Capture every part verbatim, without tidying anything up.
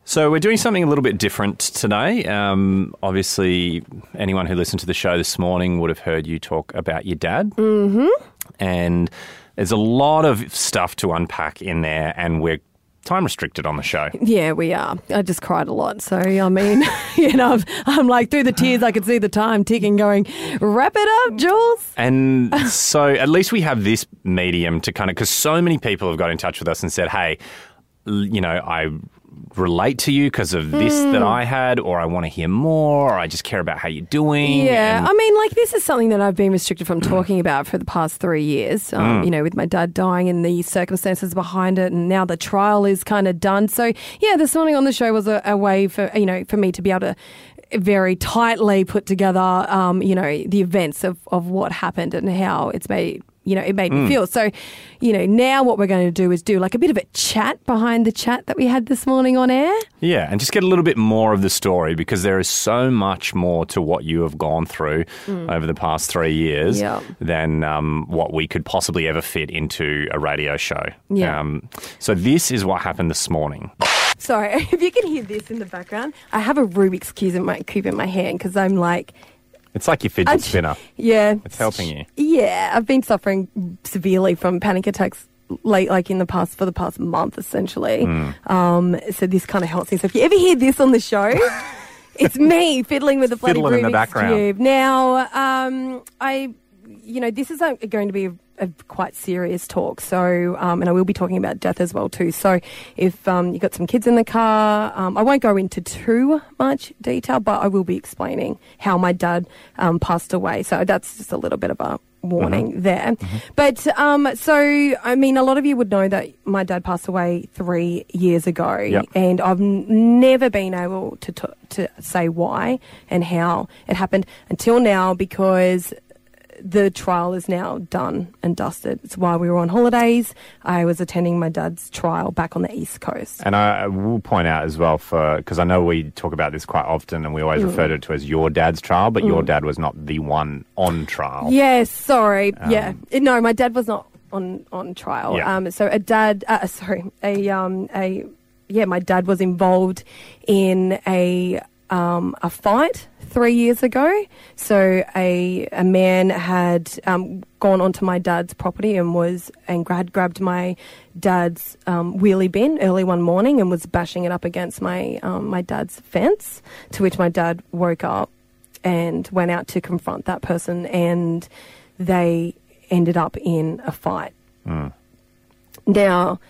So we're doing something a little bit different today. Um, obviously, anyone who listened to the show this morning would have heard you talk about your dad. Mm-hmm. And there's a lot of stuff to unpack in there, and we're time restricted on the show. Yeah, we are. I just cried a lot. So, I mean, you know, I'm, I'm like through the tears, I could see the time ticking going, wrap it up, Jules. And so at least we have this medium to kind of, because so many people have got in touch with us and said, hey, you know, I relate to you because of this mm. that I had, or I want to hear more, or I just care about how you're doing. Yeah, and I mean, like, this is something that I've been restricted from talking about for the past three years, um, Mm. you know, with my dad dying and the circumstances behind it, and now the trial is kind of done. So, yeah, this morning on the show was a, a way for, you know, for me to be able to very tightly put together, um, you know, the events of, of what happened and how it's made You know, it made Mm. me feel. So, you know, now what we're going to do is do like a bit of a chat behind the chat that we had this morning on air. Yeah, and just get a little bit more of the story, because there is so much more to what you have gone through mm. over the past three years yeah. than um, what we could possibly ever fit into a radio show. Yeah. Um, so this is what happened this morning. Sorry, if you can hear this in the background, I have a Rubik's cube in my, cube in my hand because I'm like... It's like your fidget spinner. Yeah. It's helping you. Yeah. I've been suffering severely from panic attacks late, like in the past, for the past month, essentially. Mm. Um, so this kind of helps me. So if you ever hear this on the show, it's me fiddling with the bloody Fiddling in the Rubik's background. Cube. Now, um, I, you know, this is a, going to be a, a quite serious talk. So, um, and I will be talking about death as well too. So if um, you've got some kids in the car, um, I won't go into too much detail, but I will be explaining how my dad um, passed away. So that's just a little bit of a warning mm-hmm. there. Mm-hmm. But um, so, I mean, a lot of you would know that my dad passed away three years ago, yep. and I've n- never been able to t- to say why and how it happened until now, because the trial is now done and dusted. It's while we were on holidays. I was attending my dad's trial back on the East Coast. And I will point out as well, for because I know we talk about this quite often and we always mm. refer to it as your dad's trial, but mm. your dad was not the one on trial. Yes, sorry. Um, yeah. No, my dad was not on, on trial. Yeah. Um, so a dad, uh, sorry, a, um, a, yeah, my dad was involved in a, um, a fight three years ago. So a a man had um, gone onto my dad's property and was and had grabbed my dad's um, wheelie bin early one morning and was bashing it up against my um, my dad's fence. To which my dad woke up and went out to confront that person, and they ended up in a fight. Mm. Now,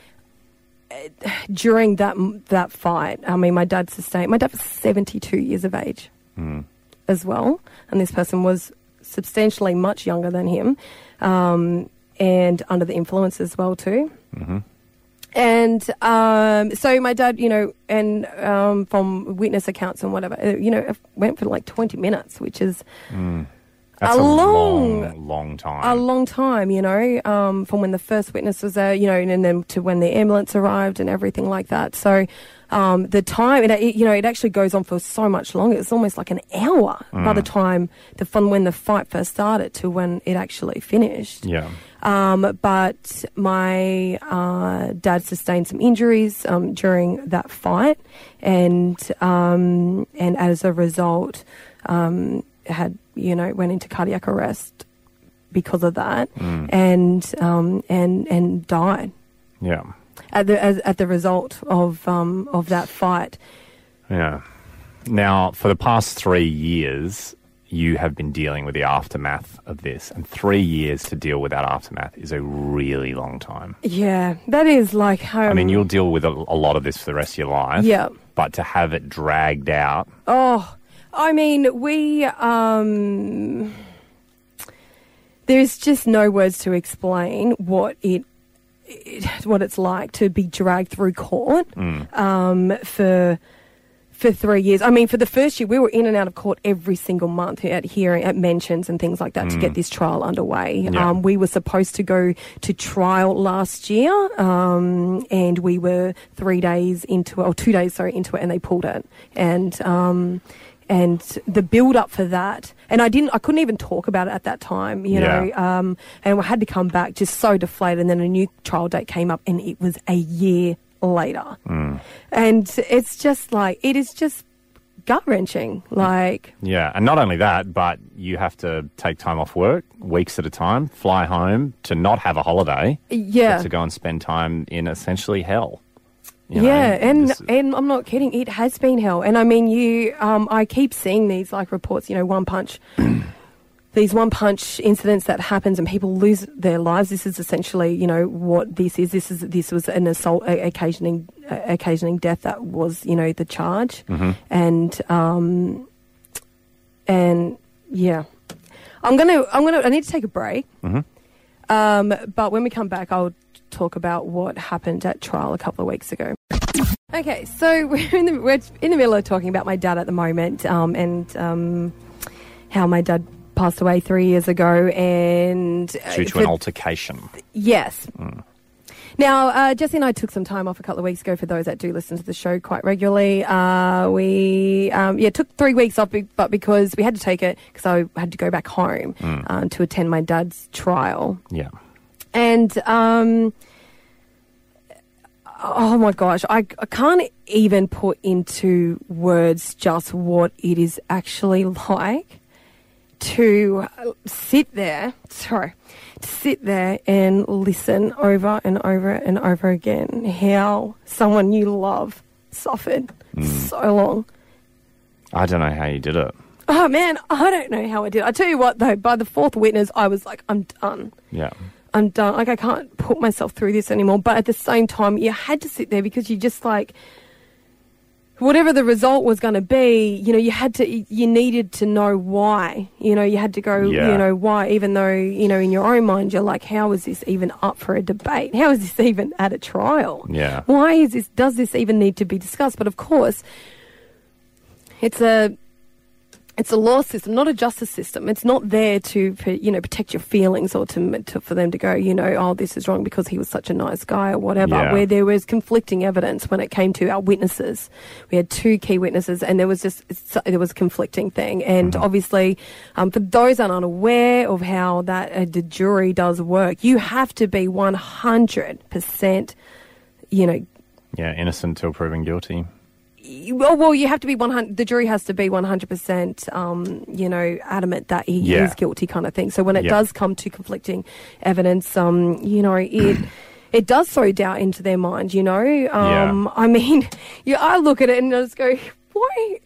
during that that fight, I mean, my dad sustained. My dad was seventy-two years of age. Mm. As well, and this person was substantially much younger than him, um, and under the influence as well too. Mm-hmm. And um, so my dad, you know, and um, from witness accounts and whatever, you know, went for like twenty minutes, which is mm. That's a, a long, long, long time. A long time, you know, um, from when the first witness was there, you know, and then to when the ambulance arrived and everything like that. So um, the time, it, it, you know, it actually goes on for so much longer. It's almost like an hour mm. by the time the fun when the fight first started to when it actually finished. Yeah. Um, but my uh, dad sustained some injuries um, during that fight, and um, and as a result, um, had you know went into cardiac arrest because of that, mm. and um, and and died. Yeah. At the as, at the result of um, of that fight. Yeah. Now, for the past three years, you have been dealing with the aftermath of this, and three years to deal with that aftermath is a really long time. Yeah, that is like... Um, I mean, you'll deal with a, a lot of this for the rest of your life. Yeah. But to have it dragged out... Oh, I mean, we... Um, there's just no words to explain what it, it what it's like to be dragged through court mm. um, for... For three years. I mean, for the first year, we were in and out of court every single month at hearing, at mentions and things like that mm. to get this trial underway. Yeah. Um, we were supposed to go to trial last year, um, and we were three days into it, or two days, sorry, into it, and they pulled it. And um, and the build up for that, and I didn't, I couldn't even talk about it at that time, you yeah. know, um, and I had to come back just so deflated. And then a new trial date came up, and it was a year later. Mm. And it's just like, it is just gut-wrenching. Like, yeah, and not only that, but you have to take time off work, weeks at a time, fly home to not have a holiday, yeah. but to go and spend time in essentially hell. You yeah, know, and this- and I'm not kidding. It has been hell. And I mean, you, um, I keep seeing these like reports, you know, one punch, these one punch incidents that happens and people lose their lives. This is essentially, you know, what this is. This is this was an assault uh, occasioning uh, occasioning death. That was, you know, the charge. Mm-hmm. And um, and yeah, I'm gonna I'm gonna I need to take a break. Mm-hmm. Um, but when we come back, I'll talk about what happened at trial a couple of weeks ago. Okay, so we're in the we're in the middle of talking about my dad at the moment, um, and um, how my dad passed away three years ago, and uh, due to for- an altercation. yes. Mm. Now, uh, Jesse and I took some time off a couple of weeks ago. For those that do listen to the show quite regularly, uh, we um, yeah took three weeks off, be- but because we had to take it because I had to go back home Mm. um, to attend my dad's trial. Yeah. And, um, oh my gosh, I, I can't even put into words just what it is actually like to sit there, sorry, to sit there and listen over and over and over again how someone you love suffered Mm. so long. I don't know how you did it. Oh man, I don't know how I did. I tell you what though, by the fourth witness, I was like, I'm done. Yeah. I'm done. Like, I can't put myself through this anymore. But at the same time, you had to sit there because you just like, whatever the result was going to be, you know, you had to, you needed to know why. You know, you had to go, Yeah. you know, why, even though, you know, in your own mind, you're like, how is this even up for a debate? How is this even at a trial? Yeah. Why is this, does this even need to be discussed? But of course, it's a, It's a law system, not a justice system. It's not there to, you know, protect your feelings or to, to for them to go, you know, oh, this is wrong because he was such a nice guy or whatever. Yeah. Where there was conflicting evidence when it came to our witnesses. We had two key witnesses, and there was just there was a conflicting thing. And Mm-hmm. obviously, um, for those that are unaware of how that uh, the jury does work, you have to be one hundred percent, you know. Yeah, innocent till proven guilty. Well, well, you have to be one hundred. The jury has to be one hundred percent, um, you know, adamant that he Yeah. is guilty, kind of thing. So when it Yeah. does come to conflicting evidence, um, you know, it it does throw doubt into their mind. You know, um, Yeah. I mean, yeah, I look at it and I just go, why?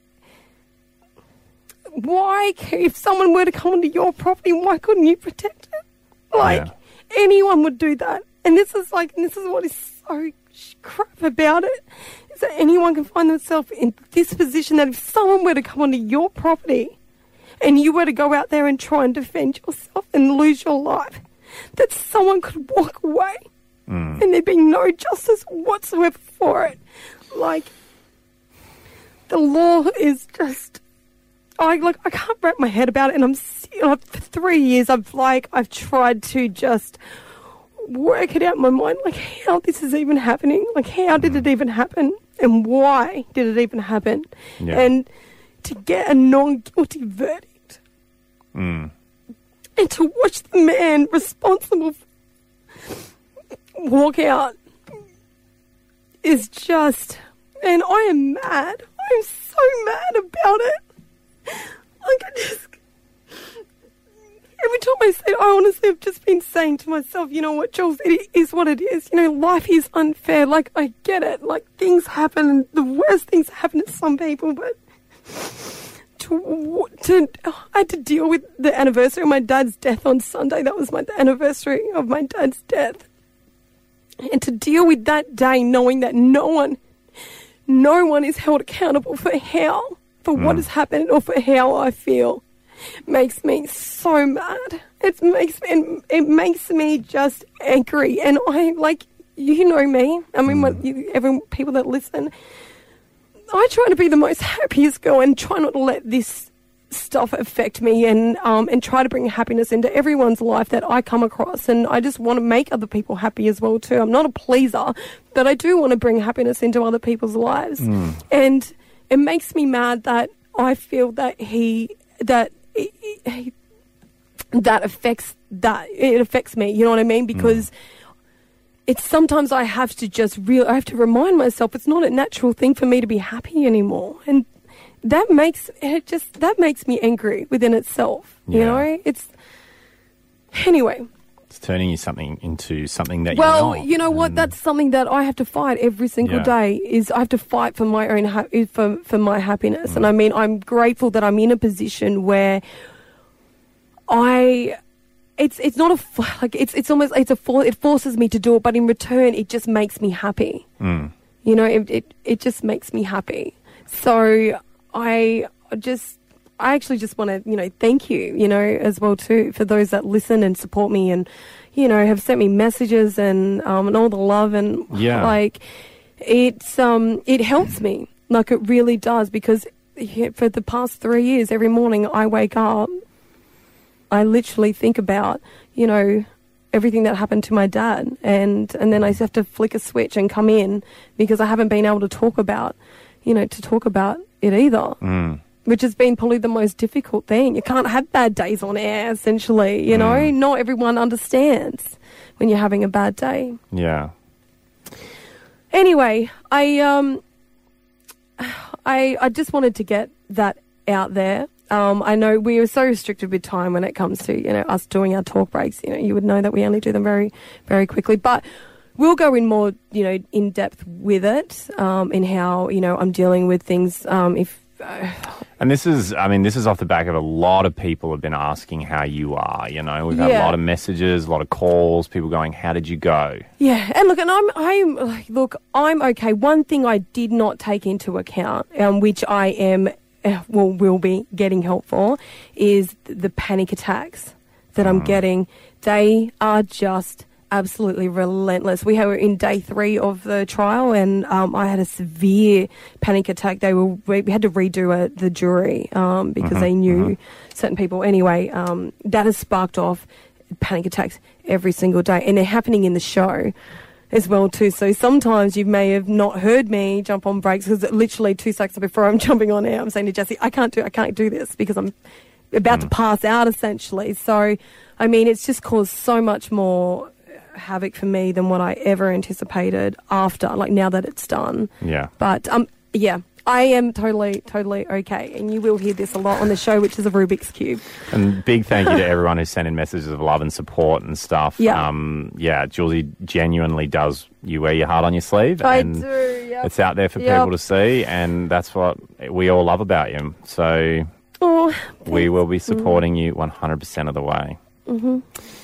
Why, if someone were to come onto your property, why couldn't you protect it? Like Yeah. anyone would do that, and this is like, and this is what is so crap about it. Is that anyone can find themselves in this position that if someone were to come onto your property and you were to go out there and try and defend yourself and lose your life, that someone could walk away Mm. and there'd be no justice whatsoever for it. Like, the law is just, I like I can't wrap my head about it, and I'm you know, for three years I've like I've tried to just work it out in my mind, like how this is even happening, like how did it even happen, and why did it even happen, Yeah. and to get a non-guilty verdict, Mm. and to watch the man responsible walk out is just, and I am mad. I'm so mad about it. Like, I just, every time I say it, I honestly have just been saying to myself, you know what, Jules, it is what it is. You know, life is unfair. Like, I get it. Like, things happen. The worst things happen to some people, but to, to, I had to deal with the anniversary of my dad's death on Sunday. That was my the anniversary of my dad's death. And to deal with that day knowing that no one, no one is held accountable for how, for what Mm. has happened or for how I feel, makes me so mad. It makes me, it makes me just angry. And I, like, you know me. I mean, Mm. what, you, everyone, people that listen, I try to be the most happiest girl and try not to let this stuff affect me, and um and try to bring happiness into everyone's life that I come across. And I just want to make other people happy as well too. I'm not a pleaser, but I do want to bring happiness into other people's lives. Mm. And it makes me mad that I feel that he that he, he, that affects that it affects me. You know what I mean? Because. Mm. it's sometimes I have to just real, I have to remind myself it's not a natural thing for me to be happy anymore. And that makes, it just, that makes me angry within itself. You Yeah. know, it's, anyway. It's turning you something into something that Well, you're not. you know what? And- That's something that I have to fight every single Yeah. day. Is I have to fight for my own ha- for for my happiness. And I mean, I'm grateful that I'm in a position where I. It's it's not a f- like it's it's almost it's a for, it forces me to do it, but in return, it just makes me happy. Mm. You know, it, it it just makes me happy. So I just. I actually just want to, you know, thank you, you know, as well too, for those that listen and support me and, you know, have sent me messages and um, and all the love and Yeah. like it's um it helps me, like it really does, because for the past three years, every morning I wake up, I literally think about, you know, everything that happened to my dad, and and then I just have to flick a switch and come in because I haven't been able to talk about, you know, to talk about it either. Mm. Which has been probably the most difficult thing. You can't have bad days on air, essentially, you know. Mm. Not everyone understands when you're having a bad day. Yeah. Anyway, I um, I I just wanted to get that out there. Um, I know we are so restricted with time when it comes to, you know, us doing our talk breaks. You know, you would know that we only do them very, very quickly, but we'll go in more, you know, in depth with it, um, in how, you know, I'm dealing with things. Um, if And this is, I mean, this is off the back of a lot of people have been asking how you are. You know, we've had a Yeah. lot of messages, a lot of calls, people going, how did you go? Yeah, and look, and I'm, I'm, like, look, I'm okay. One thing I did not take into account, um, which I am, uh, well, will be getting help for, is the panic attacks that I'm getting. They are just absolutely relentless. We were in day three of the trial, and um, I had a severe panic attack. They were we had to redo a, the jury um, because they knew certain people. Anyway, um, that has sparked off panic attacks every single day, and they're happening in the show as well too. So sometimes you may have not heard me jump on breaks because literally two seconds before I'm jumping on air, I'm saying to Jesse, I can't do I can't do this because I'm about to pass out essentially. So I mean, it's just caused so much more havoc for me than what I ever anticipated after, like now that it's done. Yeah. But um, yeah, I am totally, totally okay. And you will hear this a lot on the show, which is a Rubik's Cube. And big thank you to everyone who sent in messages of love and support and stuff. Yeah. Um, yeah, Julie genuinely does, you wear your heart on your sleeve. I and do, yep. It's out there for Yep. people to see, and that's what we all love about you. So Oh, we will be supporting you one hundred percent of the way. Mm-hmm.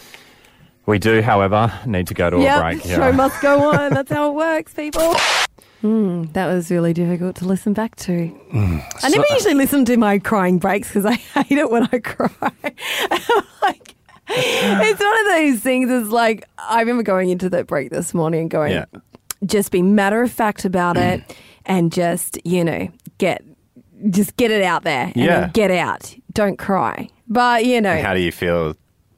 We do, however, need to go to yeah, a break. the show must go on. That's how it works, people. Mm, that was really difficult to listen back to. Mm, I never usually listen to my crying breaks because I hate it when I cry. Like, it's one of those things. It's like I remember going into that break this morning and going, Yeah. just be matter of fact about it, and just you know get just get it out there and Yeah. then get out. Don't cry. But you know, How do you feel?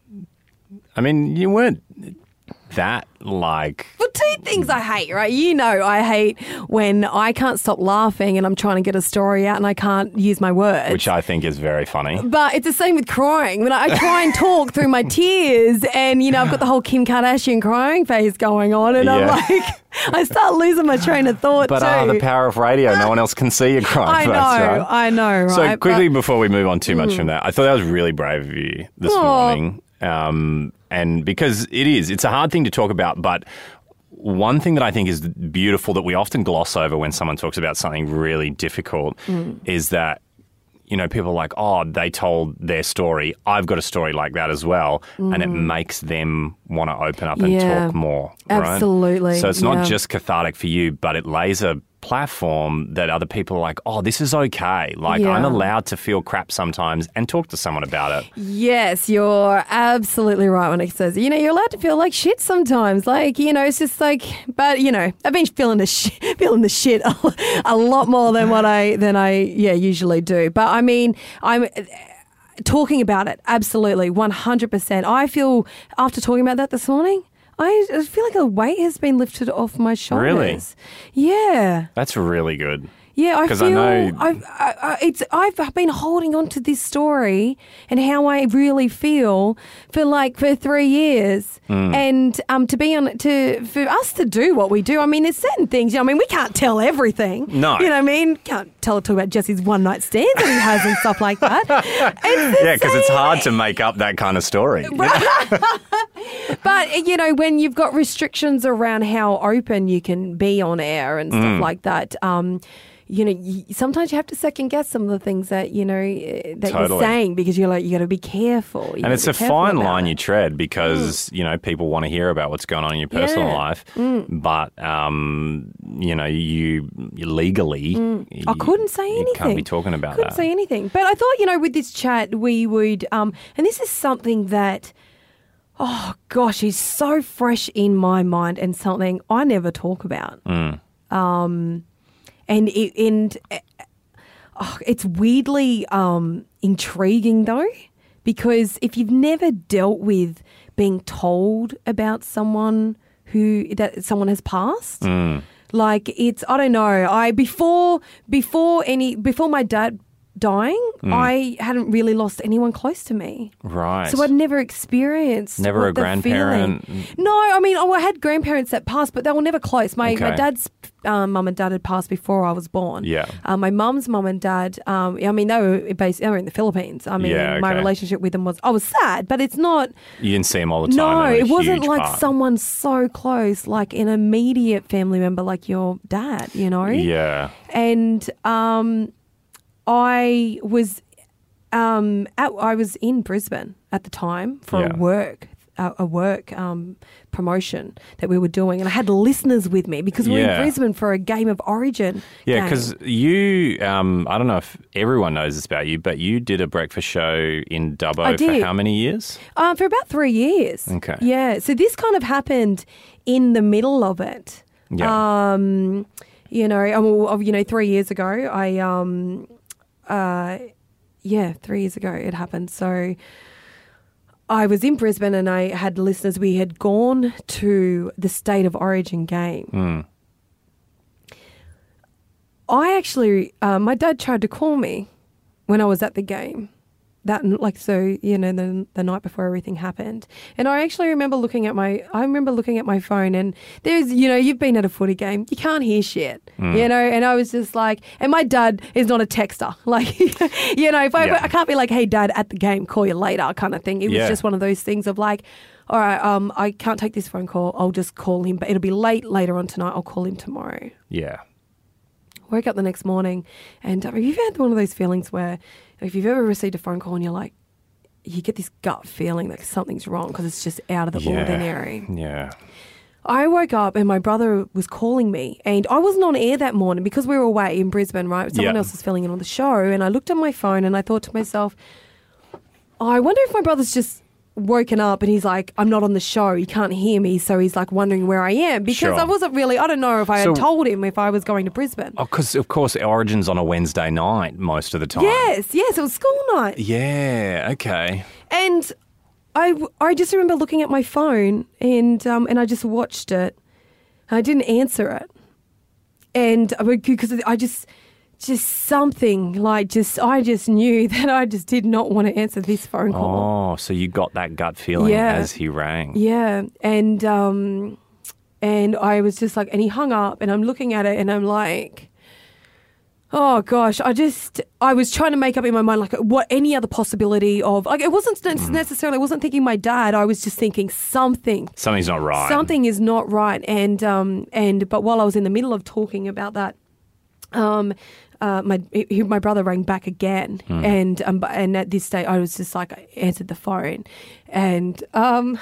I mean, you weren't that like... well, two things I hate, right? You know, I hate when I can't stop laughing and I'm trying to get a story out and I can't use my words. Which I think is very funny. But it's the same with crying. When I I try and talk through my tears, and you know, I've got the whole Kim Kardashian crying phase going on, and I'm Yeah. like, I start losing my train of thought But too. ah, the power of radio, no one else can see you crying. I know, That's right. I know, right? So quickly, But- before we move on too much from that, I thought that was really brave of you this Aw. morning. Um, and because it is, it's a hard thing to talk about, but one thing that I think is beautiful that we often gloss over when someone talks about something really difficult is that, you know, people are like, oh, they told their story. I've got a story like that as well. And it makes them want to open up and Yeah. talk more. Right? Absolutely, So it's not yeah. just cathartic for you, but it lays a platform that other people are like, oh, this is okay. Like, Yeah. I'm allowed to feel crap sometimes and talk to someone about it. Yes, you're absolutely right when it says, you know, you're allowed to feel like shit sometimes. Like, you know, it's just like, but you know, I've been feeling the sh- feeling the shit a, a lot more than what I than I yeah usually do. But I mean, I'm talking about it absolutely one hundred percent. I feel after talking about that this morning, I, I feel like a weight has been lifted off my shoulders. Really? Yeah. That's really good. Yeah, I 'Cause feel I know- I've, I, I, it's, I've been holding on to this story and how I really feel for like for three years, Mm. and um, to be on to for us to do what we do. I mean, there's certain things. You know, I mean, we can't tell everything. No. you know what I mean, can't tell talk about Jesse's one night stands that he has and stuff like that. It's the Yeah, because it's same- hard to make up that kind of story. But, you know, when you've got restrictions around how open you can be on air and stuff Mm. like that, um, you know, you, sometimes you have to second guess some of the things that, you know, eh, that Totally. you're saying because you're like, you got to be careful. You And gotta it's be a careful fine about line it. you tread because, you know, people want to hear about what's going on in your personal Yeah. life. But, um, you know, you, you legally... you- I couldn't say anything. You can't be talking about couldn't that. say anything. But I thought, you know, with this chat, we would, um, and this is something that, oh gosh, is so fresh in my mind and something I never talk about. Mm. Um, and it, and uh, oh, it's weirdly um, intriguing though, because if you've never dealt with being told about someone who that someone has passed. Mm. Like it's, I don't know. I before before any before my dad dying, Mm. I hadn't really lost anyone close to me. Right. So I'd never experienced Never what a the grandparent? feeling- No, I mean, oh, I had grandparents that passed, but they were never close. My my Okay. dad's um, mum and dad had passed before I was born. Yeah. Um, my mum's mum and dad, um, I mean, they were based. They were in the Philippines. I mean, Yeah, my okay. relationship with them was. I was sad, but it's not. You didn't see them all the time. No, They were a it wasn't huge like part. someone so close, like an immediate family member, like your dad. You know. Yeah. And um, I was um, at, I was in Brisbane at the time for Yeah. a work a, a work um, promotion that we were doing, and I had listeners with me because we were Yeah. in Brisbane for a game of Origin. Yeah, game. because you, um, I don't know if everyone knows this about you, but you did a breakfast show in Dubbo I for did. how many years? um, for about three years. Okay. Yeah, so this kind of happened in the middle of it. Yeah. Um, you know, um, well, you know, three years ago, I um, uh, yeah, three years ago it happened. So I was in Brisbane and I had listeners. We had gone to the State of Origin game. Mm. I actually, uh, my dad tried to call me when I was at the game. That like so, you know, the the night before everything happened, and I actually remember looking at my, I remember looking at my phone, and there's, you know, you've been at a footy game, you can't hear shit, Mm. you know, and I was just like, and my dad is not a texter, like, you know, if I, Yeah. I can't be like, hey dad, at the game, call you later, kind of thing. It was Yeah. just one of those things of like, all right, um, I can't take this phone call, I'll just call him, but it'll be late later on tonight, I'll call him tomorrow. Yeah. Woke up the next morning, and um, have you had one of those feelings where if you've ever received a phone call and you're like, you get this gut feeling that something's wrong because it's just out of the Yeah. ordinary. Yeah. I woke up and my brother was calling me, and I wasn't on air that morning because we were away in Brisbane, right? Someone Yeah. else was filling in on the show, and I looked at my phone and I thought to myself, oh, I wonder if my brother's just woken up and he's like, I'm not on the show, he can't hear me, so he's like wondering where I am, because Sure. I wasn't really, I don't know if I So- had told him if I was going to Brisbane. Oh, because, of course, Origin's on a Wednesday night most of the time. Yes, yes, it was school night. Yeah, okay. And I, I just remember looking at my phone and um, and I just watched it. I didn't answer it. And because I just, just something like just, I just knew that I just did not want to answer this phone call. Oh, so you got that gut feeling Yeah. as he rang. Yeah. And, um, and I was just like, and he hung up and I'm looking at it and I'm like, oh gosh, I just, I was trying to make up in my mind, like what, any other possibility of, like it wasn't necessarily, I wasn't thinking my dad, I was just thinking something. Something's not right. Something is not right. And, um, and, but while I was in the middle of talking about that, um, uh, my he, my brother rang back again, Hmm. and um, but- and at this stage I was just like, I answered the phone, and um,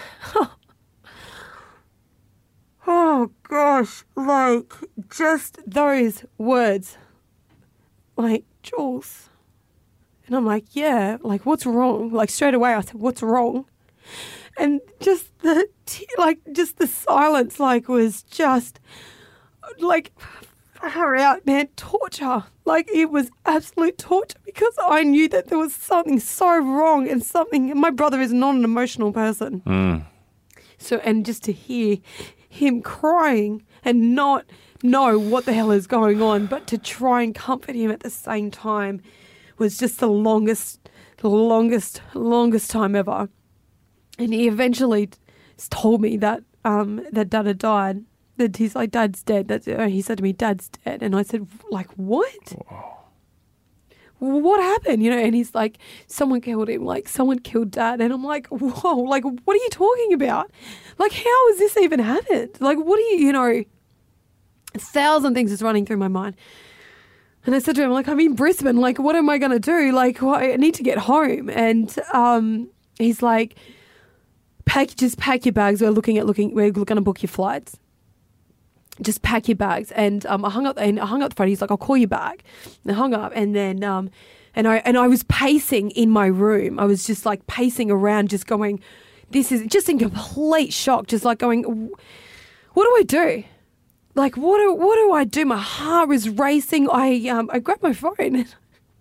oh gosh, like just those words, like Jules, and I'm like, yeah, like what's wrong? Like straight away I said, what's wrong? And just the t- like just the silence, like was just like. Far out, man, torture. Like it was absolute torture because I knew that there was something so wrong and something. And my brother is not an emotional person, Mm. So, and just to hear him crying and not know what the hell is going on, but to try and comfort him at the same time was just the longest, the longest, longest time ever. And he eventually told me that um, that Dad had died. That he's like, Dad's dead. That's, uh, he said to me, Dad's dead. And I said, like, what? Whoa. What happened? You know, and he's like, someone killed him. Like, someone killed Dad. And I'm like, whoa, like, what are you talking about? Like, how has this even happened? Like, what do you, you know, a thousand things is running through my mind. And I said to him, like, I'm in Brisbane. Like, what am I going to do? Like, well, I need to get home. And um, he's like, pack, just pack your bags. We're looking at looking, we're going to book your flights. Just pack your bags. And um, I hung up and I hung up the phone. He's like, I'll call you back. And I hung up and then um, and I and I was pacing in my room. I was just like pacing around, just going, this is just in complete shock, just like going, what do I do? Like, what do what do I do? My heart was racing. I um I grabbed my phone and, and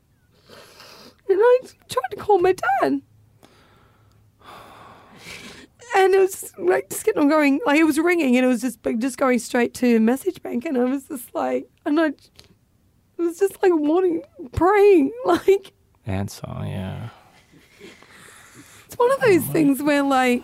I tried to call my dad. And it was like just getting on going, like it was ringing and it was just just going straight to message bank, and I was just like, and I it was just like wanting, praying, like answer, yeah. It's one of those oh, things where like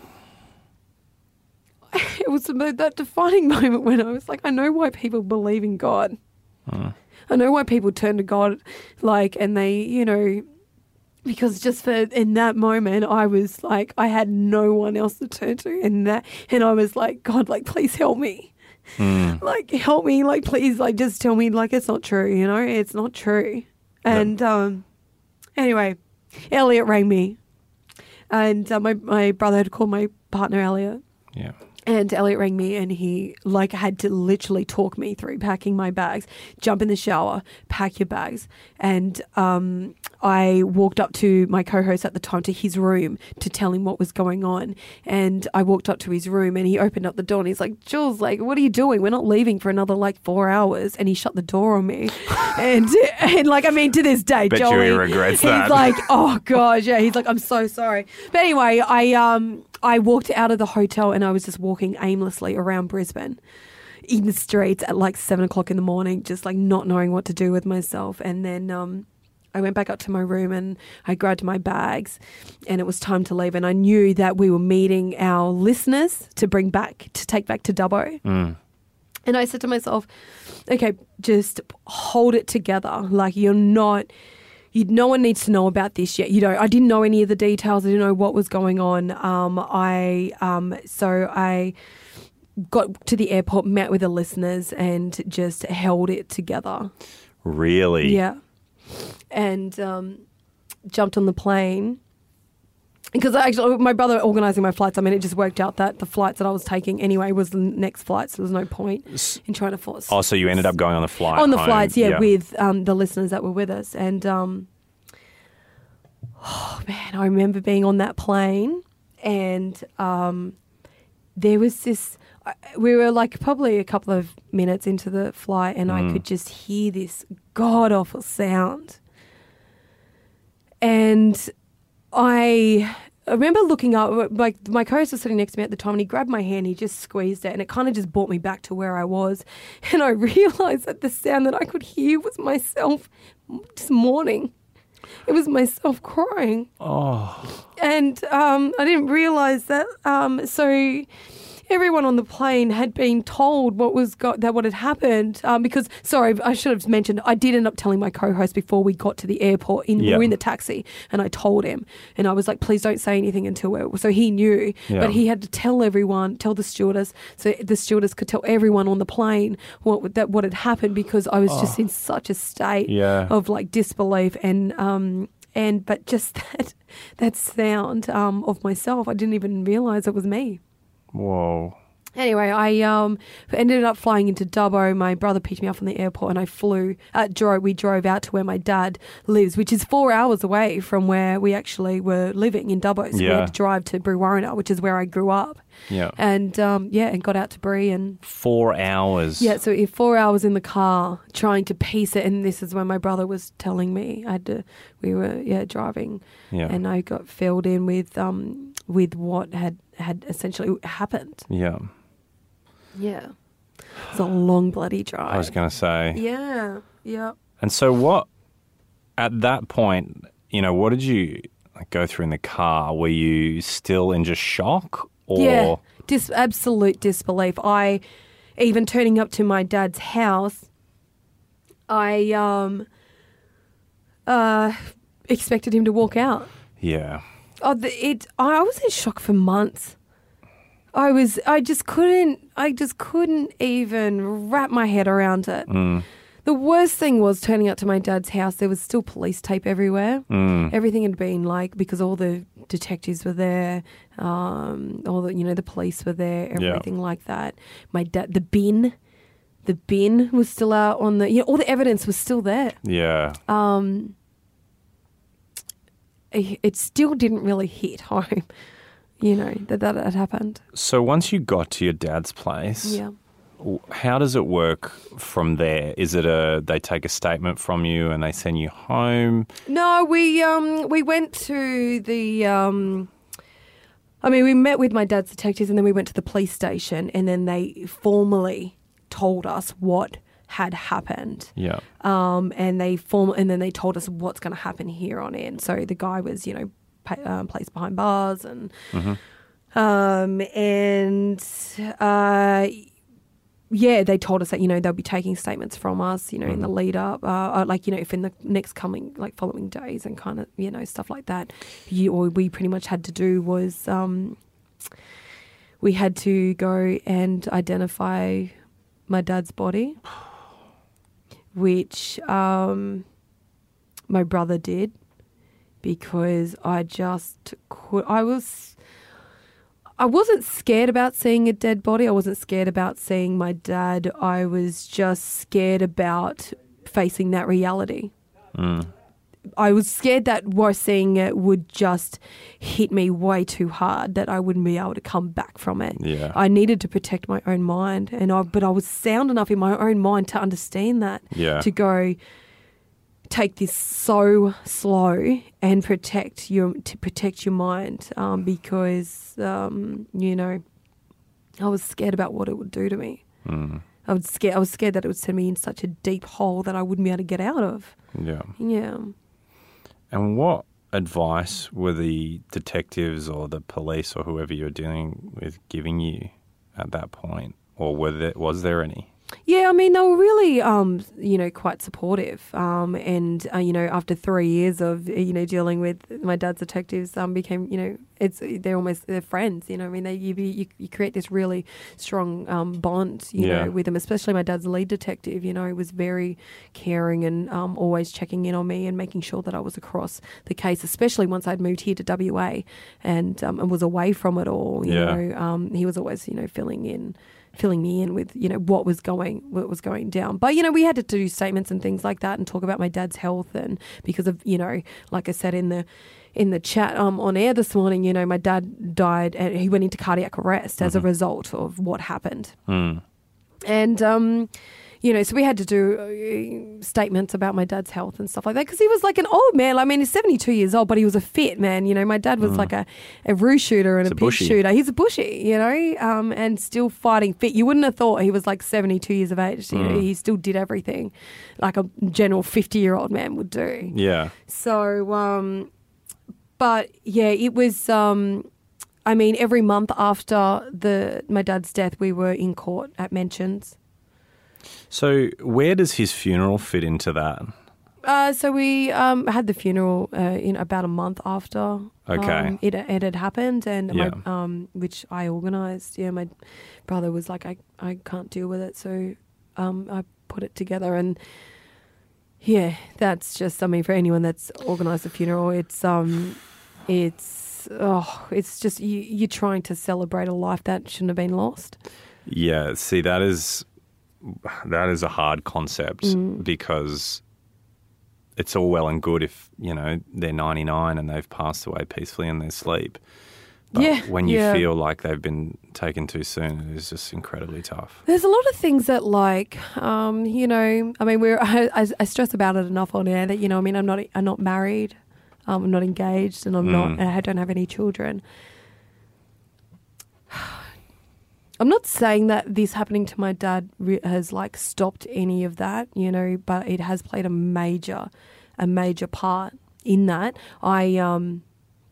it was that defining moment when I was like, I know why people believe in God. Hmm. I know why people turn to God, like, and they, you know. Because just for in that moment, I was like, I had no one else to turn to, and that, and I was like, God, like, please help me, mm. like, help me, like, please, like, just tell me, like, it's not true, you know, it's not true. And yep. um, anyway, Elliot rang me, and uh, my my brother had called my partner Elliot. Yeah. And Elliot rang me and he like had to literally talk me through packing my bags, jump in the shower, pack your bags. And um, I walked up to my co-host at the time to his room to tell him what was going on. And I walked up to his room and he opened up the door and he's like, Jules, like, what are you doing? We're not leaving for another like four hours. And he shut the door on me. and, and like, I mean, to this day, Bet Joey, you he regrets he's that. like, oh gosh, yeah. He's like, I'm so sorry. But anyway, I, um, I walked out of the hotel and I was just walking aimlessly around Brisbane in the streets at like seven o'clock in the morning, just like not knowing what to do with myself. And then um, I went back up to my room and I grabbed my bags and it was time to leave. And I knew that we were meeting our listeners to bring back, to take back to Dubbo. Mm. And I said to myself, okay, just hold it together. Like you're not... You, no one needs to know about this yet. You know, I didn't know any of the details. I didn't know what was going on. Um, I um, so I got to the airport, met with the listeners, and just held it together. Really? Yeah. And um, jumped on the plane because actually my brother organising my flights. I mean, it just worked out that the flights that I was taking anyway was the next flight, so there was no point in trying to force. Oh, so you ended up going on the flight on the home. flights, yeah, yeah. with um, the listeners that were with us, and um, oh man, I remember being on that plane, and um, there was this. We were like probably a couple of minutes into the flight, and mm. I could just hear this god awful sound, and I. I remember looking up, like my co-host was sitting next to me at the time and he grabbed my hand, he just squeezed it and it kind of just brought me back to where I was. And I realised that the sound that I could hear was myself just mourning. It was myself crying. Oh. And um, I didn't realise that. Um, so everyone on the plane had been told what was go- that what had happened um, because, sorry, I should have mentioned, I did end up telling my co-host before we got to the airport. In, yep. We were in the taxi and I told him and I was like, please don't say anything until we're, so he knew. Yep. But he had to tell everyone, tell the stewardess, so the stewardess could tell everyone on the plane what that what had happened because I was oh. just in such a state yeah. of like disbelief and um and but just that that sound um of myself, I didn't even realise it was me. Whoa. Anyway, I um ended up flying into Dubbo. My brother picked me up from the airport and I flew, uh, drove, we drove out to where my dad lives, which is four hours away from where we actually were living in Dubbo. So yeah. we had to drive to Brewarrina, which is where I grew up. Yeah. And um, yeah, and got out to Bree and... Four hours. Yeah, so four hours in the car trying to piece it. And this is when my brother was telling me I had to, we were, yeah, driving. Yeah. And I got filled in with um with what had had essentially happened. Yeah. Yeah. It's a long bloody drive. I was going to say. Yeah. Yeah. And so what, at that point, you know, what did you like, go through in the car? Were you still in just shock? Or? Yeah. Dis- absolute disbelief. I, even turning up to my dad's house, I um, uh, expected him to walk out. Yeah. Oh, the, it. I was in shock for months. I was. I just couldn't. I just couldn't even wrap my head around it. Mm. The worst thing was turning up to my dad's house. There was still police tape everywhere. Mm. Everything had been like, because all the detectives were there, um, all the you know the police were there, everything Yeah. like that. My dad, the bin, the bin was still out on the. You know, all the evidence was still there. Yeah. Um, it, it still didn't really hit home. You know, that that had happened. So once you got to your dad's place, Yeah. w- how does it work from there? Is it a they take a statement from you and they send you home? No, we um we went to the um I mean we met with my dad's detectives and then we went to the police station and then they formally told us what had happened. Yeah. Um and they form and then they told us what's going to happen here on in. So the guy was, you know, pa- um, placed behind bars and Mm-hmm. um and uh yeah, they told us that, you know, they'll be taking statements from us, you know, in the lead up, uh, like, you know, if in the next coming, like, following days and kind of, you know, stuff like that. You, all we pretty much had to do was um, we had to go and identify my dad's body, which um, my brother did because I just could, I was... I wasn't scared about seeing a dead body. I wasn't scared about seeing my dad. I was just scared about facing that reality. Mm. I was scared that what seeing it would just hit me way too hard, that I wouldn't be able to come back from it. Yeah. I needed to protect my own mind, and I, but I was sound enough in my own mind to understand that, Yeah. to go take this so slow and protect your to protect your mind, um, because um, you know, I was scared about what it would do to me. Mm. I was scared. I was scared that it would send me in such a deep hole that I wouldn't be able to get out of. Yeah. Yeah. And what advice were the detectives or the police or whoever you're dealing with giving you at that point? Or were there, was there any? Yeah, I mean, they were really, um, you know, quite supportive. Um, and, uh, you know, after three years of, you know, dealing with my dad's detectives, um, became, you know, it's they're almost they're friends. You know, I mean, they you, be, you, you create this really strong um, bond, you Yeah. know, with them. Especially my dad's lead detective. You know, he was very caring and um, always checking in on me and making sure that I was across the case. Especially once I'd moved here to W A and um, and was away from it all. You Yeah. know, um, he was always, you know, filling in. filling me in with, you know, what was going what was going down. But, you know, we had to do statements and things like that and talk about my dad's health, and because of, you know, like I said in the in the chat um, on air this morning, you know, my dad died and he went into cardiac arrest as a result of what happened. Mm. And, um, you know, so we had to do uh, statements about my dad's health and stuff like that because he was like an old man. I mean, he's seventy-two years old, but he was a fit man. You know, my dad was like a, a roo shooter and He's a a pig bushy. shooter. He's a bushy, you know, um, and still fighting fit. You wouldn't have thought he was like seventy-two years of age. You know, he still did everything like a general fifty-year-old man would do. Yeah. So, um, but yeah, it was, um, I mean, every month after the my dad's death, we were in court at Mentions. So where does his funeral fit into that? Uh, so we um, had the funeral uh, in about a month after Okay. um, it, it had happened, and Yeah. my, um, which I organised. Yeah, my brother was like, I, I can't deal with it, so um, I put it together, and yeah, that's just. I mean, for anyone that's organised a funeral, it's um, it's oh, it's just you, you're trying to celebrate a life that shouldn't have been lost. Yeah, see, that is that is a hard concept because it's all well and good if, you know, they're ninety-nine and they've passed away peacefully in their sleep. But Yeah, when you yeah. feel like they've been taken too soon, it is just incredibly tough. There's a lot of things that, like, um, you know, I mean, we're I, I, I stress about it enough on air that, you know, I mean, I'm not I'm not married, um, I'm not engaged, and I'm not, Mm. and I don't have any children. I'm not saying that this happening to my dad re- has like stopped any of that, you know, but it has played a major, a major part in that. I, um,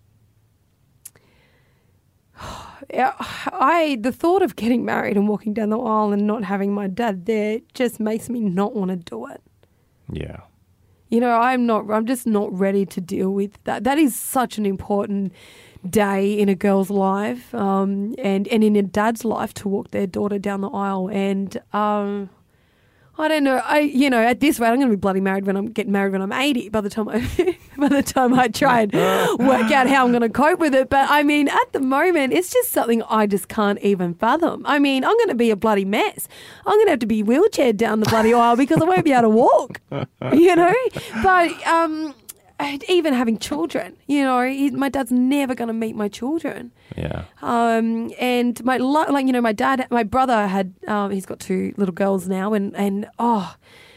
I, the thought of getting married and walking down the aisle and not having my dad there just makes me not want to do it. Yeah. You know, I'm not, I'm just not ready to deal with that. That is such an important day in a girl's life, um, and, and in a dad's life to walk their daughter down the aisle. And, um, I don't know. I, you know, at this rate, I'm going to be bloody married when I'm getting married when I'm eighty. By the time I, by the time I try and work out how I'm going to cope with it. But I mean, at the moment, it's just something I just can't even fathom. I mean, I'm going to be a bloody mess. I'm going to have to be wheelchaired down the bloody aisle because I won't be able to walk. You know, but um, even having children, you know, he, my dad's never going to meet my children. Yeah. Um, and my, like, you know, my dad, my brother had, um, he's got two little girls now, and, and, oh,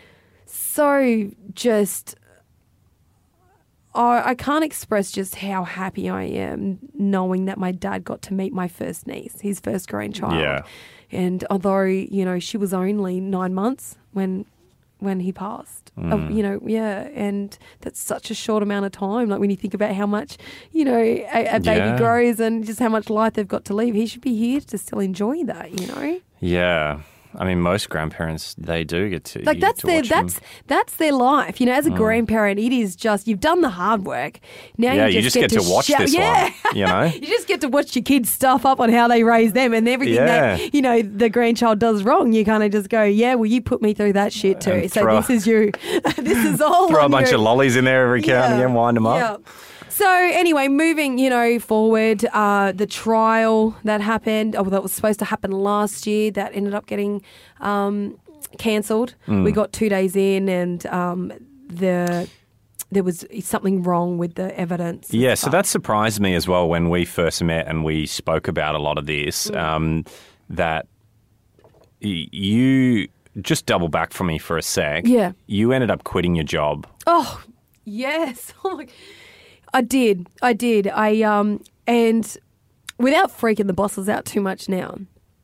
so just, oh, I can't express just how happy I am knowing that my dad got to meet my first niece, his first grandchild. Yeah. And although, you know, she was only nine months when, when he passed, Mm. uh, you know, yeah, and that's such a short amount of time. Like when you think about how much, you know, a, a baby Yeah. grows and just how much life they've got to leave, he should be here to still enjoy that, you know. Yeah. I mean, most grandparents, they do get to Like you that's get to their watch them. that's that's their life, you know. As a grandparent, it is just you've done the hard work. Now Yeah, you you just, just get to watch shout- this yeah. one, you know? You just get to watch your kids stuff up on how they raise them and everything Yeah. that, you know, the grandchild does wrong. You kind of just go, yeah, well, you put me through that shit too. And So throw- this is you. This is all Throw a on bunch you. of lollies in there every count and again, wind them up. Yeah. So anyway, moving, you know, forward, uh, the trial that happened, or that was supposed to happen last year, that ended up getting um, cancelled. Mm. We got two days in, and um, the there was something wrong with the evidence. and Yeah, so stuff. that surprised me as well when we first met and we spoke about a lot of this, Mm. um, that y- you just double back for me for a sec. Yeah. You ended up quitting your job. Oh, yes. Oh my, I did. I did. I um and without freaking the bosses out too much now,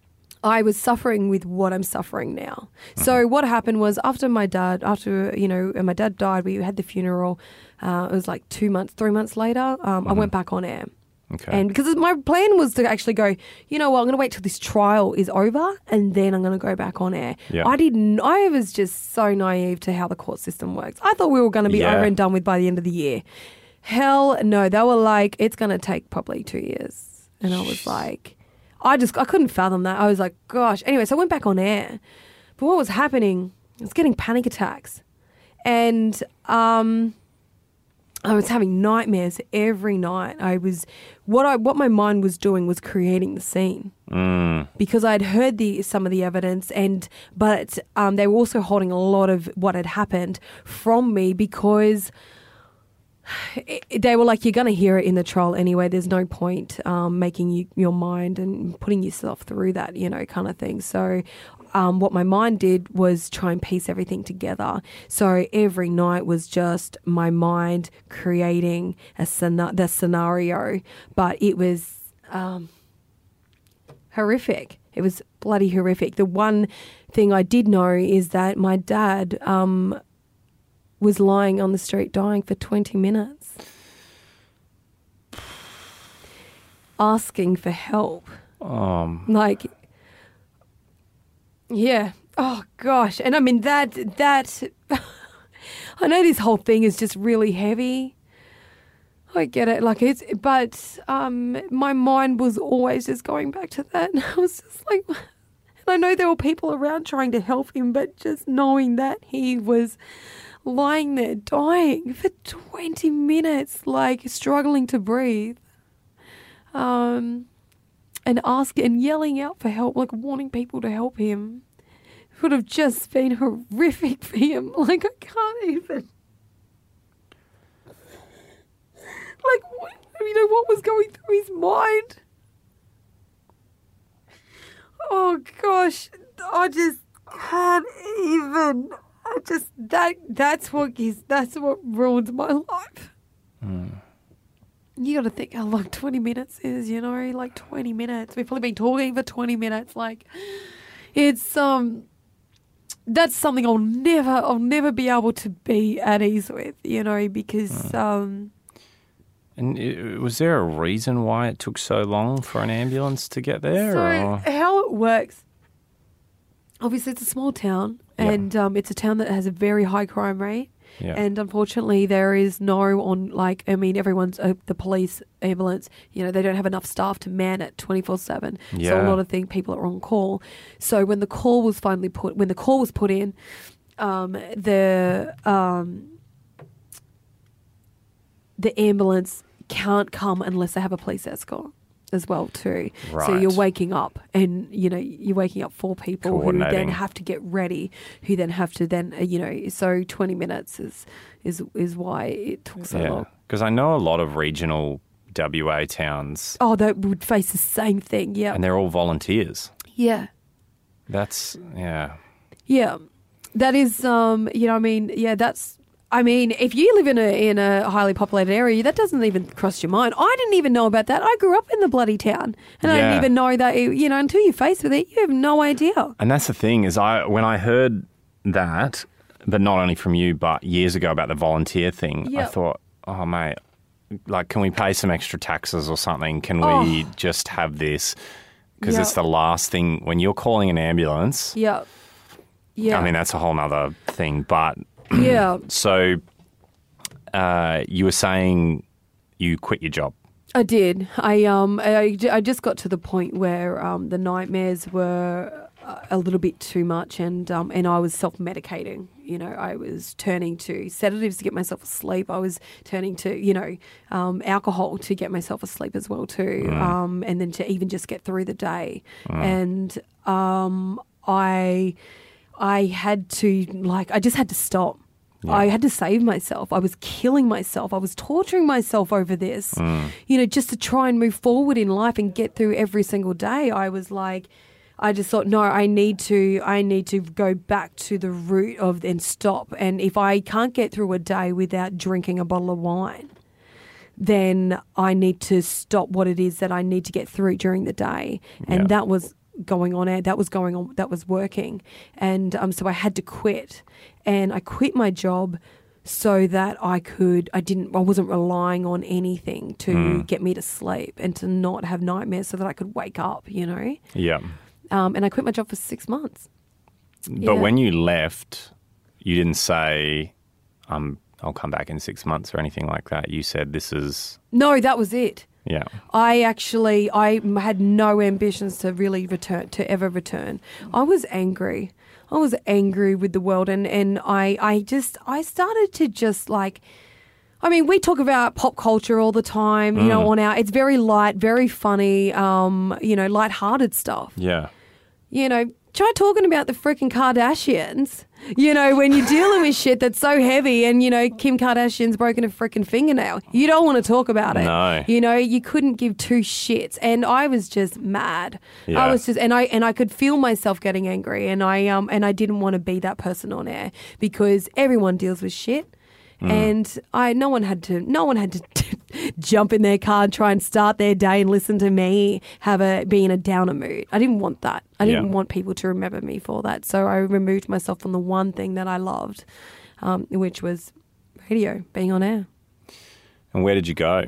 I was suffering with what I'm suffering now. So what happened was after my dad, after, you know, my dad died, we had the funeral. Uh, it was like two months, three months later. Um, I went back on air. Okay. And because my plan was to actually go, you know what, I'm going to wait till this trial is over and then I'm going to go back on air. Yeah. I didn't, I was just so naive to how the court system works. I thought we were going to be Yeah. over and done with by the end of the year. Hell no, they were like, it's going to take probably two years. And I was like, I just, I couldn't fathom that. I was like, gosh. Anyway, so I went back on air. But what was happening, I was getting panic attacks. And, um... I was having nightmares every night. I was what I what my mind was doing was creating the scene Mm. because I'd heard the some of the evidence, and but um, they were also holding a lot of what had happened from me because it, they were like, you're going to hear it in the trial anyway. There's no point um, making you, your mind and putting yourself through that, you know, kind of thing. So um, what my mind did was try and piece everything together. So every night was just my mind creating a scena- the scenario, but it was um, horrific. It was bloody horrific. The one thing I did know is that my dad um, was lying on the street dying for twenty minutes, asking for help. Um, Like, yeah. Oh, gosh. And I mean, that, that, I know this whole thing is just really heavy. I get it. Like, it's, but um, my mind was always just going back to that. And I was just like, and I know there were people around trying to help him, but just knowing that he was lying there dying for twenty minutes, like struggling to breathe. Um, and asking and yelling out for help, like wanting people to help him, would have just been horrific for him. Like, I can't even. Like, what, you know, what was going through his mind? Oh gosh, I just can't even. I just that that's what is that's what ruins my life. mm. you got to think how long twenty minutes is, you know, like twenty minutes. We've probably been talking for twenty minutes. Like, it's, um, that's something I'll never, I'll never be able to be at ease with, you know, because, mm. um, and it, was there a reason why it took so long for an ambulance to get there? So or? how it works, obviously it's a small town, yeah. and um, it's a town that has a very high crime rate. Yeah. And unfortunately, there is no on, like, I mean, everyone's, uh, the police, ambulance, you know, they don't have enough staff to man it twenty-four seven. Yeah. So a lot of things, people are on call. So when the call was finally put, when the call was put in, um, the, um, the ambulance can't come unless they have a police escort as well too. Right. So you're waking up and, you know, you're waking up four people who then have to get ready, who then have to then, uh, you know, so twenty minutes is is is why it took so yeah. long. Because I know a lot of regional W A towns. Oh, they would face the same thing, yeah. And they're all volunteers. Yeah. That's, yeah. Yeah. That is, um, you know, I mean, yeah, that's, I mean, if you live in a in a highly populated area, that doesn't even cross your mind. I didn't even know about that. I grew up in the bloody town, and yeah. I didn't even know that. You know, until you're faced with it, you have no idea. And that's the thing is, I when I heard that, but not only from you, but years ago about the volunteer thing, yep. I thought, oh mate, like, can we pay some extra taxes or something? Can oh. we just have this? Because yep. it's the last thing when you're calling an ambulance. Yeah, yeah. I mean, that's a whole nother thing, but. Yeah. So uh, you were saying you quit your job. I did. I um I, I just got to the point where um the nightmares were a little bit too much, and um and I was self-medicating. You know, I was turning to sedatives to get myself asleep. I was turning to, you know, um, alcohol to get myself asleep as well too, mm. um, and then to even just get through the day. Mm. And um I. I had to, like, I just had to stop. Yeah. I had to save myself. I was killing myself. I was torturing myself over this, mm. you know, just to try and move forward in life and get through every single day. I was like, I just thought, no, I need to, I need to go back to the root of and stop. And if I can't get through a day without drinking a bottle of wine, then I need to stop what it is that I need to get through during the day. And yeah. that was going on that was going on that was working, and um so I had to quit, and I quit my job so that I could I didn't I wasn't relying on anything to mm. get me to sleep and to not have nightmares, so that I could wake up, you know. Yeah. Um and I quit my job for six months. But yeah. when you left, you didn't say um I'll come back in six months or anything like that. You said this is No, that was it. Yeah. I actually, I had no ambitions to really return, to ever return. I was angry. I was angry with the world, and, and I, I just, I started to just like, I mean, we talk about pop culture all the time, you mm. know, on our, it's very light, very funny, um, you know, lighthearted stuff. Yeah. You know, try talking about the freaking Kardashians, you know, when you're dealing with shit that's so heavy, and, you know, Kim Kardashian's broken a freaking fingernail. You don't want to talk about it. No. You know, you couldn't give two shits. And I was just mad. Yeah. I was just, and I, and I could feel myself getting angry, and I, um, and I didn't want to be that person on air, because everyone deals with shit. Mm. And I, no one had to, no one had to jump in their car and try and start their day and listen to me have a be in a downer mood. I didn't want that. I didn't yeah. want people to remember me for that. So I removed myself from the one thing that I loved, um, which was radio, being on air. And where did you go?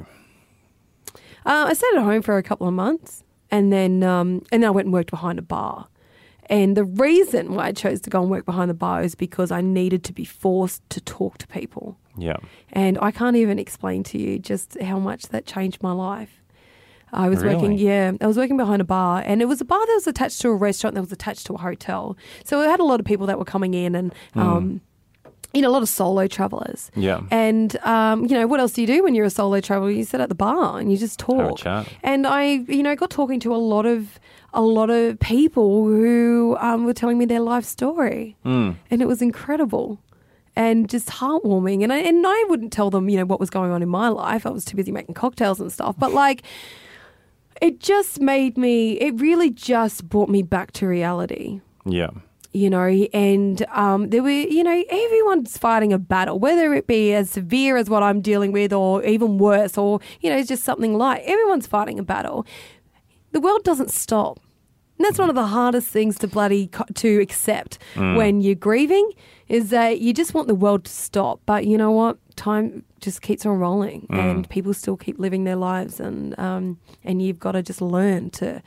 Uh, I stayed at home for a couple of months, and then um, and then I went and worked behind a bar. And the reason why I chose to go and work behind the bar is because I needed to be forced to talk to people. Yeah. And I can't even explain to you just how much that changed my life. I was really? working, yeah, I was working behind a bar, and it was a bar that was attached to a restaurant that was attached to a hotel. So it had a lot of people that were coming in, and, mm. um, you know, a lot of solo travellers. Yeah. And, um, you know, what else do you do when you're a solo traveller? You sit at the bar and you just talk. Have a chat. And I, you know, got talking to a lot of a lot of people who um, were telling me their life story. Mm. And it was incredible and just heartwarming. And I, and I wouldn't tell them, you know, what was going on in my life. I was too busy making cocktails and stuff. But, like, it just made me, it really just brought me back to reality. Yeah. you know, and um, there were, you know, everyone's fighting a battle, whether it be as severe as what I'm dealing with or even worse or, you know, just something light. Everyone's fighting a battle. The world doesn't stop. And that's one of the hardest things to bloody co- to accept mm. when you're grieving is that you just want the world to stop. But you know what? Time just keeps on rolling mm. and people still keep living their lives and um, and you've got to just learn to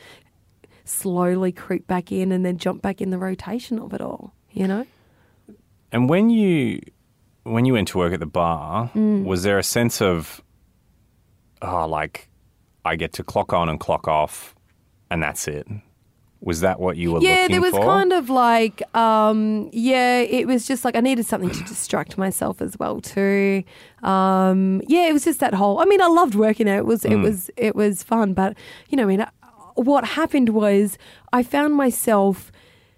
slowly creep back in and then jump back in the rotation of it all, you know? And when you when you went to work at the bar, mm. was there a sense of, oh, like, I get to clock on and clock off and that's it? Was that what you were yeah, looking for? Yeah, there was for? kind of like, um, yeah, it was just like I needed something to distract myself as well too. Um, yeah, it was just that whole, I mean, I loved working there. It was, mm. it was, it was fun. But, you know, I mean, what happened was I found myself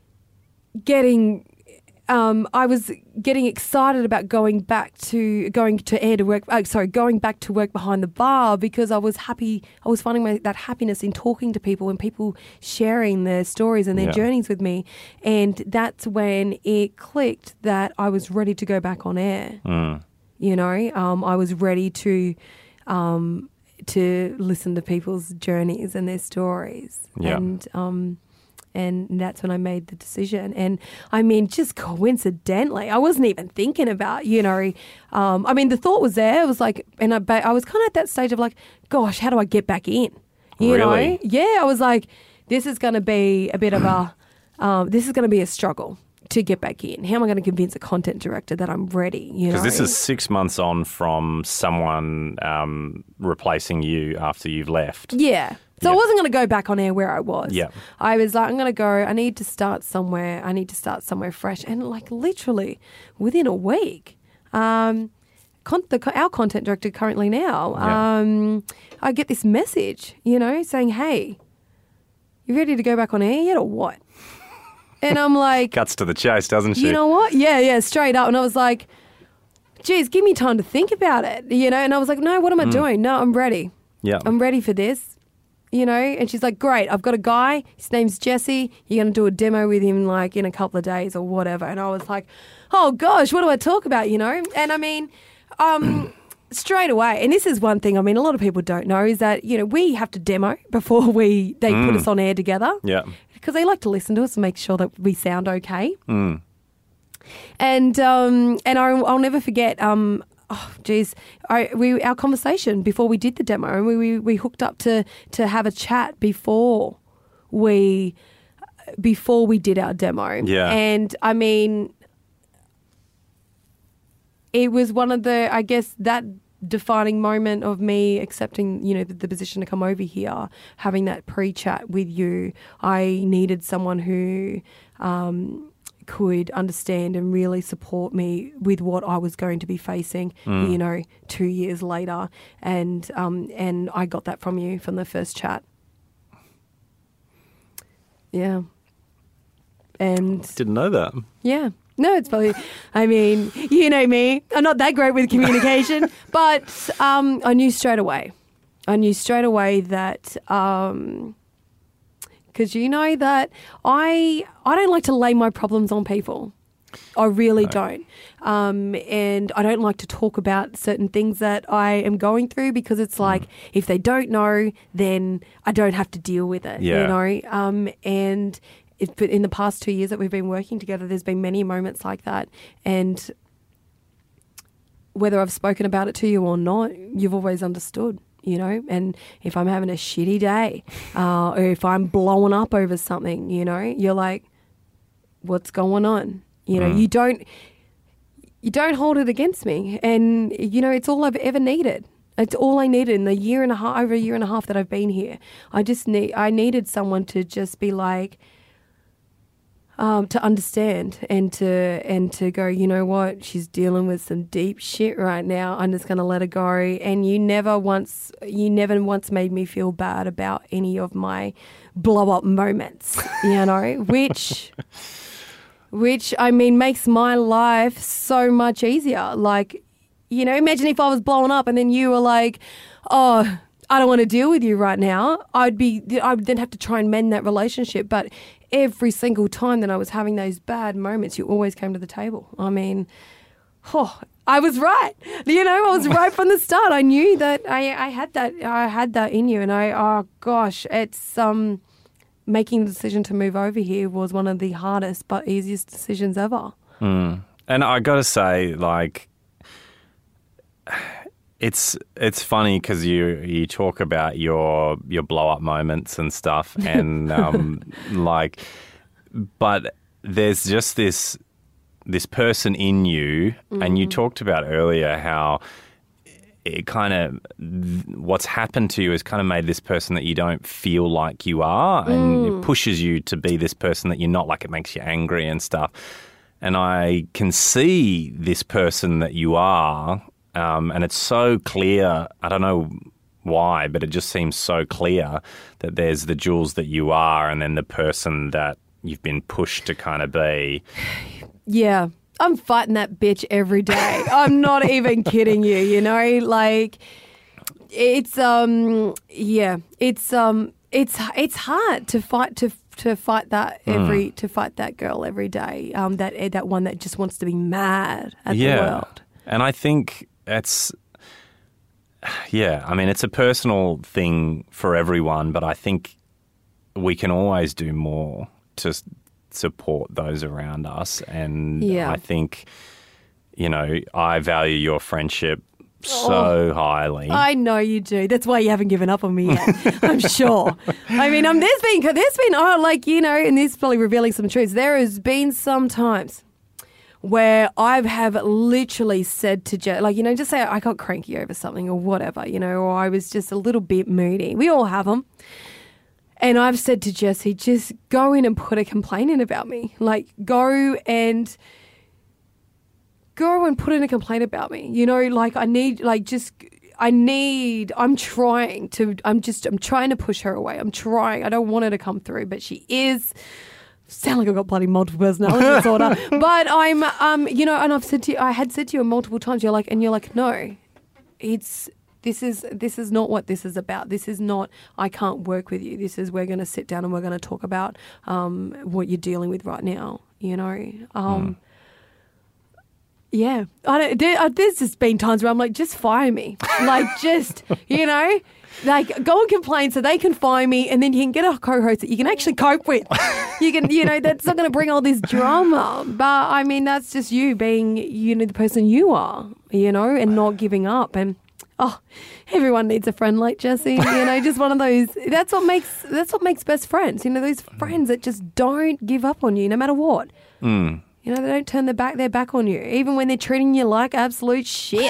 getting, um, I was getting excited about going back to, going to air to work, oh, sorry, going back to work behind the bar because I was happy, I was finding my, that happiness in talking to people and people sharing their stories and their yeah. journeys with me. And that's when it clicked that I was ready to go back on air. Mm. You know, um, I was ready to, um, to listen to people's journeys and their stories. Yeah. And um, and that's when I made the decision. And I mean, just coincidentally, I wasn't even thinking about, you know, um, I mean, the thought was there. It was like, and I, I was kind of at that stage of like, gosh, how do I get back in? You really? know? Yeah, I was like, this is going to be a bit of a, um, this is going to be a struggle to get back in. How am I going to convince a content director that I'm ready? You know, because this is six months on from someone um, replacing you after you've left. Yeah. So yep. I wasn't going to go back on air where I was. Yeah. I was like, I'm going to go, I need to start somewhere. I need to start somewhere fresh. And like literally within a week, um, con- the, our content director currently now, yeah. um, I get this message, you know, saying, hey, you ready to go back on air yet or what? And I'm like... Cuts to the chase, doesn't she? You know what? Yeah, yeah, straight up. And I was like, geez, give me time to think about it, you know? And I was like, no, what am I mm. doing? No, I'm ready. Yeah. I'm ready for this, you know? And she's like, great, I've got a guy. His name's Jesse. You're going to do a demo with him like in a couple of days or whatever. And I was like, oh, gosh, what do I talk about, you know? And I mean... um. Straight away, and this is one thing, I mean, a lot of people don't know, is that, you know, we have to demo before we they mm. put us on air together. Yeah. Because they like to listen to us and make sure that we sound okay. Mm. And um, and I, I'll never forget, um, oh, geez, I, we, our conversation before we did the demo, and we, we, we hooked up to, to have a chat before we, before we did our demo. Yeah. And I mean... It was one of the, I guess, that defining moment of me accepting, you know, the, the position to come over here, having that pre-chat with you. I needed someone who um, could understand and really support me with what I was going to be facing, mm. you know, two years later. And um, and I got that from you from the first chat. Yeah. And didn't know that. Yeah. No, it's probably, I mean, you know me, I'm not that great with communication, but um, I knew straight away. I knew straight away that, um, because you know that I I don't like to lay my problems on people. I really no. don't. Um, and I don't like to talk about certain things that I am going through because it's like, mm. if they don't know, then I don't have to deal with it, yeah. you know, um, and... It, but in the past two years that we've been working together, there's been many moments like that. And whether I've spoken about it to you or not, you've always understood, you know. And if I'm having a shitty day uh, or if I'm blowing up over something, you know, you're like, what's going on? You know, mm. you don't you don't hold it against me. And, you know, it's all I've ever needed. It's all I needed in the year and a half, over a year and a half that I've been here. I just need, I needed someone to just be like, Um, to understand and to and to go, you know what, she's dealing with some deep shit right now. I'm just going to let her go. And you never once, you never once made me feel bad about any of my blow up moments, you know, which, which I mean, makes my life so much easier. Like, you know, imagine if I was blowing up and then you were like, oh, I don't want to deal with you right now. I'd be, I'd then have to try and mend that relationship. But every single time that I was having those bad moments, you always came to the table. I mean, oh, I was right. You know, I was right from the start. I knew that I, I had that. I had that in you, and I, oh gosh, it's um, making the decision to move over here was one of the hardest but easiest decisions ever. Mm. And I got to say, like, it's it's funny because you you talk about your your blow up moments and stuff, and um, like, but there's just this. this person in you, mm. and you talked about earlier how it kind of, what's happened to you has kind of made this person that you don't feel like you are, and mm. it pushes you to be this person that you're not, like it makes you angry and stuff. And I can see this person that you are, um, and it's so clear, I don't know why, but it just seems so clear that there's the Jules that you are and then the person that you've been pushed to kind of be. Yeah, I'm fighting that bitch every day. I'm not even kidding you, you know? Like, it's, um, yeah, it's, um, it's, it's hard to fight, to, to fight that every, mm. to fight that girl every day. Um, that, that one that just wants to be mad at yeah. the world. And I think it's, yeah, I mean, it's a personal thing for everyone, but I think we can always do more to support those around us. And yeah. I think, you know, I value your friendship so oh, highly. I know you do. That's why you haven't given up on me yet, I'm sure. I mean, um, there's been, there's been, oh, like, you know, and this is probably revealing some truths. There has been some times where I have literally said to Jess, like, you know, just say I got cranky over something or whatever, you know, or I was just a little bit moody. We all have them. And I've said to Jesse, just go in and put a complaint in about me. Like, go and go and put in a complaint about me. You know, like I need, like just, I need, I'm trying to, I'm just, I'm trying to push her away. I'm trying. I don't want her to come through, but she is. Sound like I've got bloody multiple personality disorder. But I'm, um, you know, and I've said to you, I had said to you multiple times, you're like, and you're like, no, it's, This is this is not what this is about. This is not, I can't work with you. This is, we're going to sit down and we're going to talk about um, what you're dealing with right now, you know. Um, mm. Yeah. I don't, there, there's just been times where I'm like, just fire me. Like, just, you know, like go and complain so they can fire me, and then you can get a co-host that you can actually cope with. You can, you know, that's not going to bring all this drama. But, I mean, that's just you being, you know, the person you are, you know, and not giving up. And oh, everyone needs a friend like Jesse. You know, just one of those. That's what makes that's what makes best friends. You know, those friends that just don't give up on you no matter what. Mm. You know, they don't turn their back their back on you, even when they're treating you like absolute shit.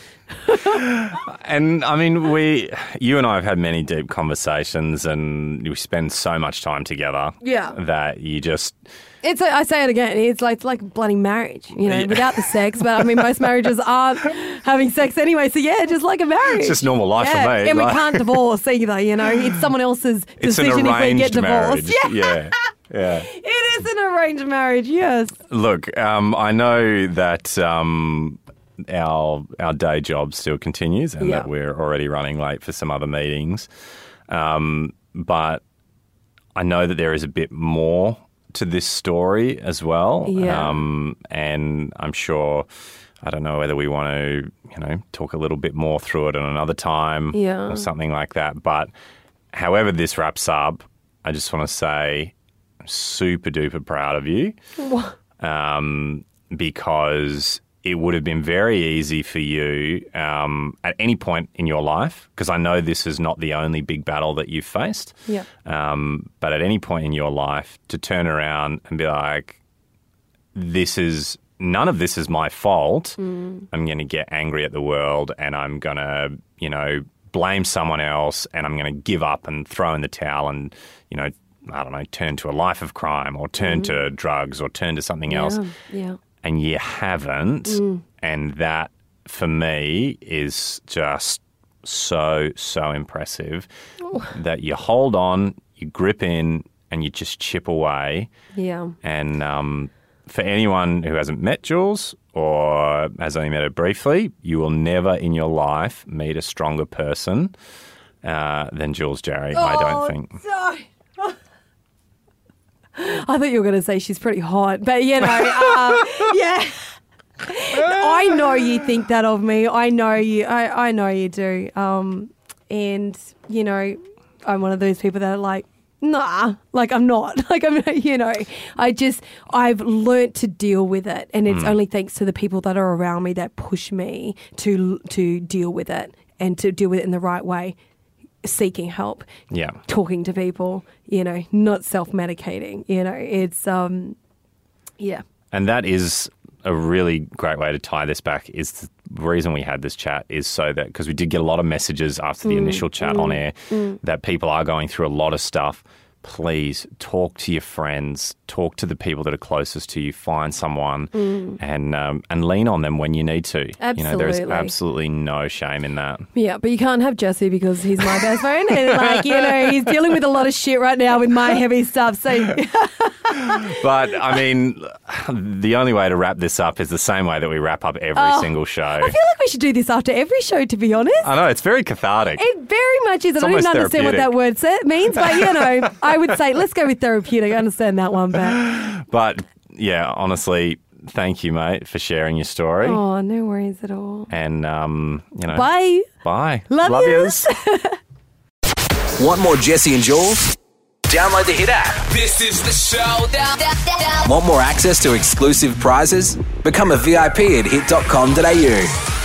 And I mean, we, you and I have had many deep conversations, and we spend so much time together. Yeah. That you just. It's. A, I say it again. It's like it's like bloody marriage, you know, yeah. without the sex. But I mean, most marriages aren't having sex anyway. So yeah, just like a marriage. It's just normal life yeah. for me. And like. we can't divorce either. You know, it's someone else's it's decision if we get divorced. Marriage. Yeah. Yeah. It is an arranged marriage. Yes. Look, um, I know that. Um, Our our day job still continues, and yeah. that we're already running late for some other meetings. Um, but I know that there is a bit more to this story as well. Yeah. Um, and I'm sure, I don't know whether we want to, you know, talk a little bit more through it at another time yeah. or something like that. But however this wraps up, I just want to say I'm super duper proud of you. um, because it would have been very easy for you um, at any point in your life, because I know this is not the only big battle that you've faced, yeah. um, but at any point in your life to turn around and be like, this is, none of this is my fault. Mm. I'm going to get angry at the world, and I'm going to, you know, blame someone else, and I'm going to give up and throw in the towel and, you know, I don't know, turn to a life of crime or turn mm. to drugs or turn to something yeah. else. Yeah. And you haven't, mm. and that, for me, is just so, so impressive oh. that you hold on, you grip in, and you just chip away. Yeah. And um, for anyone who hasn't met Jules or has only met her briefly, you will never in your life meet a stronger person uh, than Jules Jarry, oh, I don't think. Sorry. I thought you were going to say she's pretty hot, but you know, uh, yeah. I know you think that of me. I know you. I, I know you do. Um, and you know, I'm one of those people that are like, nah, like I'm not. Like I'm, you know, I just I've learnt to deal with it, and it's mm. only thanks to the people that are around me that push me to to deal with it and to deal with it in the right way. Seeking help, yeah, talking to people, you know, not self-medicating. You know, it's um, yeah, and that is a really great way to tie this back. Is the reason we had this chat is so that because we did get a lot of messages after the mm, initial chat mm, on air mm. that people are going through a lot of stuff. Please talk to your friends, talk to the people that are closest to you, find someone mm. and um, and lean on them when you need to. Absolutely. You know, there is absolutely no shame in that. Yeah, but you can't have Jesse because he's my best friend and like, you know, he's dealing with a lot of shit right now with my heavy stuff. So But I mean, the only way to wrap this up is the same way that we wrap up every oh, single show. I feel like we should do this after every show, to be honest. I know, it's very cathartic. It very much is. It's I don't even understand what that word means, but you know, I would say let's go with therapeutic. I understand that one better. But yeah, honestly, thank you, mate, for sharing your story. Oh, no worries at all. And um, you know, bye. Bye. Love, Love yous. Want more Jesse and Jules? Download the Hit app. This is the show. Want more access to exclusive prizes? Become a V I P at hit dot com dot a u.